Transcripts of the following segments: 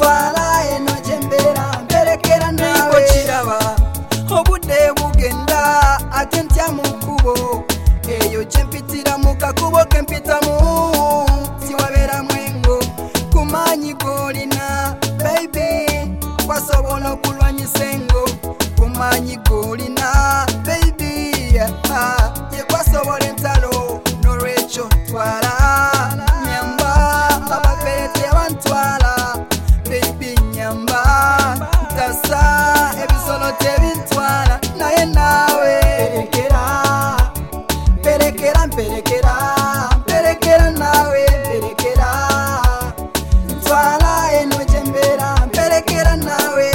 ntwala eno jembera mperekera nawe kiraba obudde bugenda ate ntya mu kkubo eyo kyempitira mu kakubo kempitamu siwabera mwengo kumanyi golina baby kwasobola okulwanyisa engo kumanyi golina baby ye kwasobola entalo n'olwekyo twala nyamba abaperete bantwala baby nyamba ntasa ebisolo tebintwala naye nawe perekera mperekera nawe perekera ntwala eno jembera mperekera nawe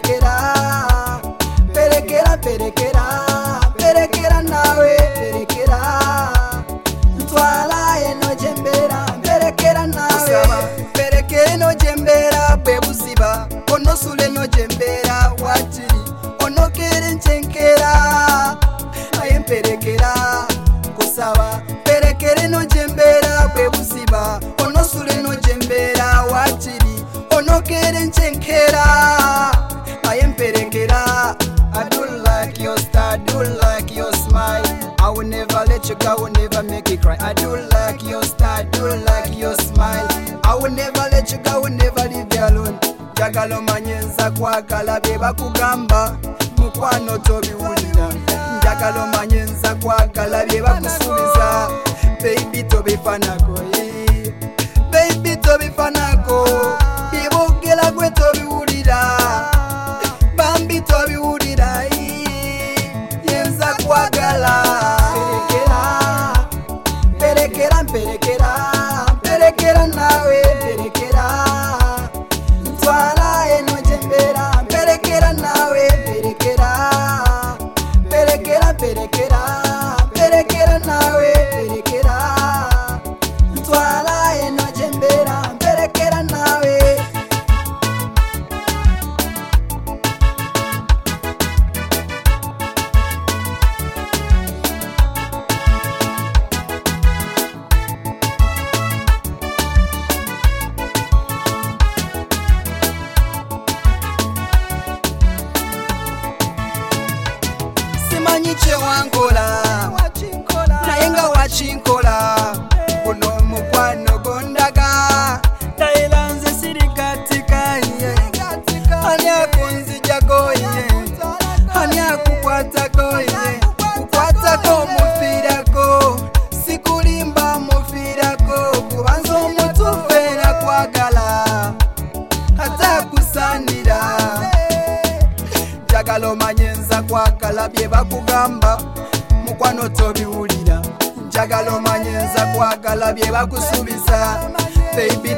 perekera nawe perekera ntwala eno jembera mperekera nawe perekera eno jembera bwe buziba onosula eno jembera wakiri onokere nchenkera aye mperekera kusaba perekera eno jembera bwe buziba onosula eno jembera wakiri onokere nchenkera aye mperekera. I do like your style, I do like your smile. I will never let you go, I will never make you cry. I do like your style, I do like your smile. I will never let you go, I will never leave you alone. Njagala omanye nza kwagala bye bakugamba mukwano tobiwulira. Njagala omanye nza kwagala bye bakusuubiza. Baby tobifanako, baby tobifanako. Bye boogera gwe tobiwulira. Bambi tobiwulira yenza kwagala perekera nawe perekera ntwala eno jembera mperekera nawe perekera nawe perekera ntwala eno jembera mperekera nawe. Simanyi kyewankola naye nga wakinkola guno mukwano gondaga naera nze sirikatika ani akunzijako ani akukwatako kukwatako mufiirako sikulimba mufiirako kubanza omutuufu era kwagala ate akusaanira njagala omanye nza kwagala bye bakugamba mukwano tobiwulira. Njagala omanye nza kwagala bye bakusuubiza. Baby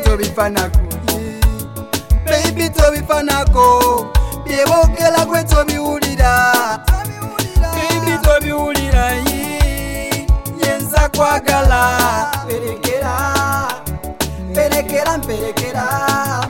tobifanako bye boogera gwe tobiwulira. Baby tobiwulira yenza kwagala perekera mperekera